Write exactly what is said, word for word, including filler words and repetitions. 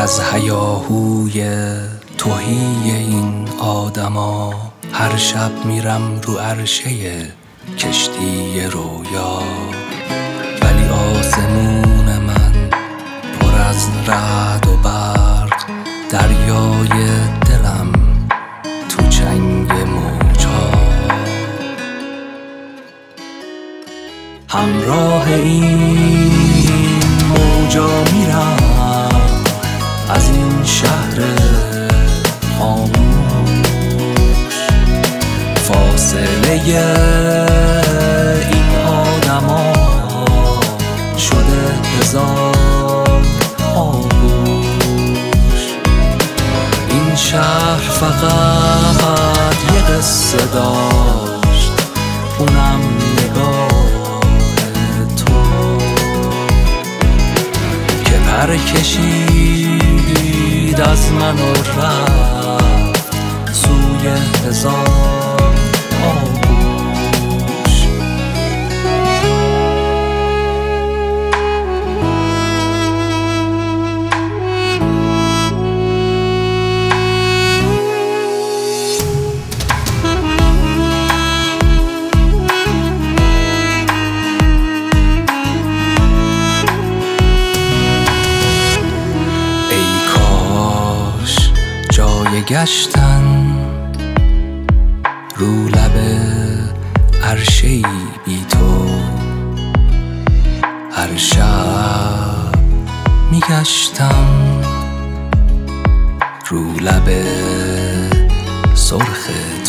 از هیاهوی تهی این آدما هر شب میرم رو عرشه کشتی رویا، ولی آسمون من پر از رعد و برق، دریای دلم تو چنگ موجا. همراه این موجا میرم از این شهر خاموش، فاصله این آدما شده هزار آغوش. این شهر فقط یه قصه داشت، اونم نگاه تو که پر کشید از من و رفت سوی هزار آغوش. گشتن رو لب عرشه‌ای بی تو، هر شب میگشتم رو لب سرخ